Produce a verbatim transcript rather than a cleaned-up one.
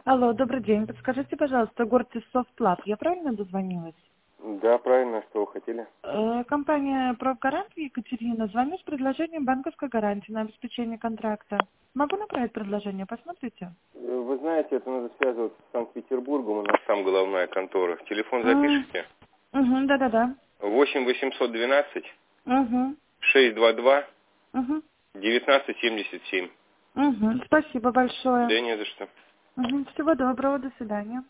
Алло, добрый день. Подскажите, пожалуйста, Гортис Софтлаб. Я правильно дозвонилась? Да, правильно, что вы хотели? Э, компания «Прогарант» Екатерина. Звоню с предложением банковской гарантии на обеспечение контракта. Могу направить предложение? Посмотрите. Э, Вы знаете, это надо связываться с Санкт-Петербургом, у нас там головная контора. Телефон М, запишите. Угу, да-да-да. восемь восемьсот двенадцать Угу, шестьсот двадцать два угу, девятнадцать семьдесят семь. угу. Спасибо большое. Да не за что. Угу. Всего доброго, до свидания.